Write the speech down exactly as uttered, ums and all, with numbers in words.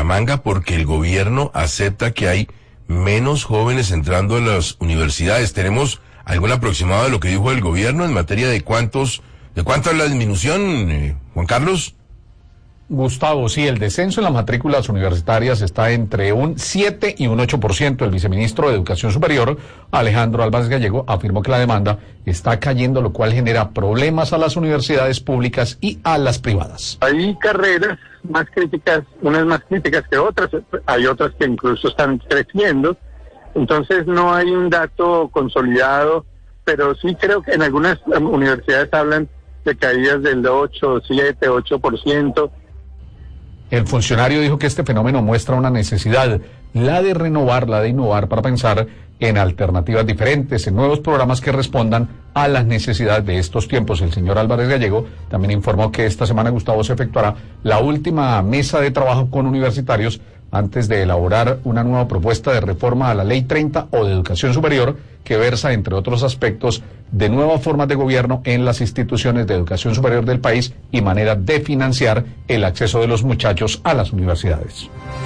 la manga porque el gobierno acepta que hay menos jóvenes entrando a las universidades. ¿Tenemos algún aproximado de lo que dijo el gobierno en materia de cuántos, de cuánto es la disminución, eh, Juan Carlos? Gustavo, sí, el descenso en las matrículas universitarias está entre un siete y un ocho por ciento. El viceministro de Educación Superior, Alejandro Álvarez Gallego, afirmó que la demanda está cayendo, lo cual genera problemas a las universidades públicas y a las privadas. Hay carreras más críticas, unas más críticas que otras, hay otras que incluso están creciendo, entonces no hay un dato consolidado, pero sí creo que en algunas universidades hablan de caídas del ocho, siete, ocho por ciento. El funcionario dijo que este fenómeno muestra una necesidad, la de renovar, la de innovar para pensar en alternativas diferentes, en nuevos programas que respondan a las necesidades de estos tiempos. El señor Álvarez Gallego también informó que esta semana, Gustavo, se efectuará la última mesa de trabajo con universitarios antes de elaborar una nueva propuesta de reforma a la Ley treinta o de Educación Superior, que versa, entre otros aspectos, de nuevas formas de gobierno en las instituciones de educación superior del país y manera de financiar el acceso de los muchachos a las universidades.